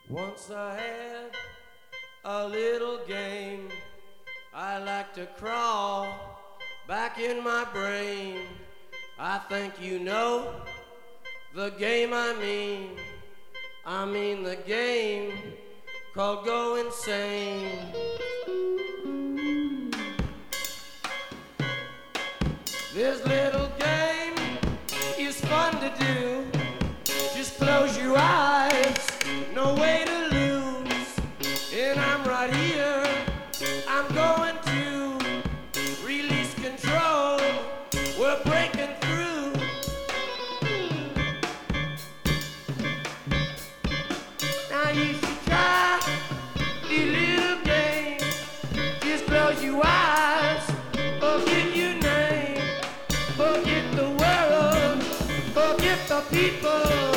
Once I had a little game. I like to crawl back in my brain. I think you know the game I mean. I mean the game called Go Insane. This little game is fun to do. Just close your eyes, no way to lose. And I'm right here, I'm going to release control. We're breaking through. Now you should try the little game. Just close your eyes, forget your name, forget the world, forget the people.